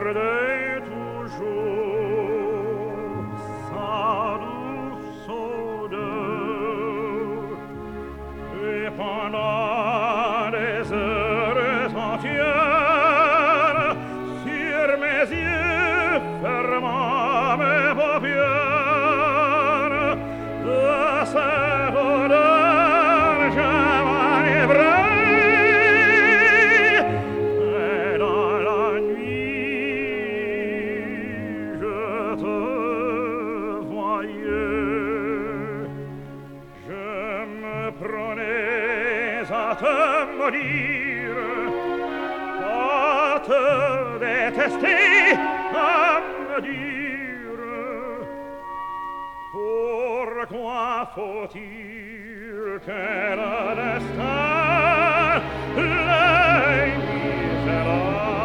gardais toujours sa douce odeur, et pendant des heures entières, sur mes yeux fermant mes paupières, de cette odeur je m'enivrais. Et dans la nuit je te voyais. Je me prenais à te maudire, à te détester, à me dire: pourquoi faut-il que le destin l'ait mis là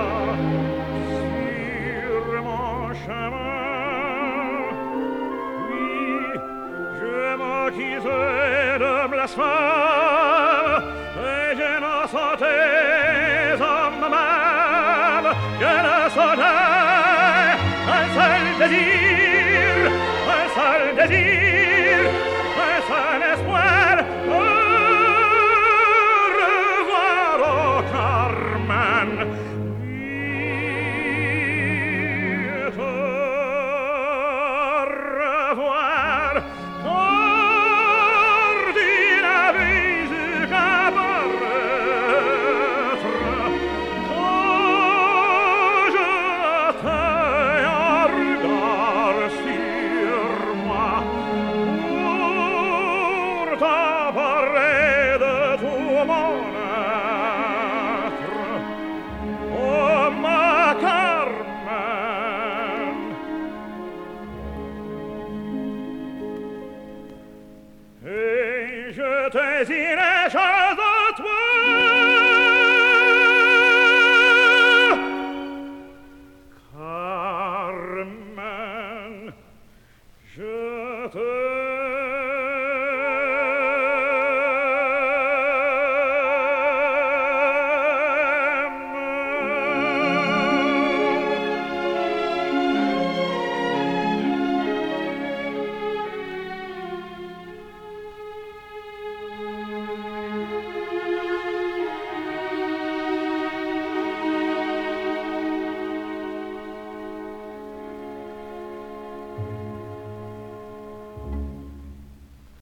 sur mon chemin? Oui, je m'accusais de blasphème, et je ne sentais en moi-même que le soleil, un seul désir, un seul désir, un seul espoir, revoir au Carmen. Oui, te revoir, car tu n'avais eu qu'à paraître, quand je jetais un regard sur moi, pour t'embarrer de tout mon être. Oh, ma Carmen, et je désirais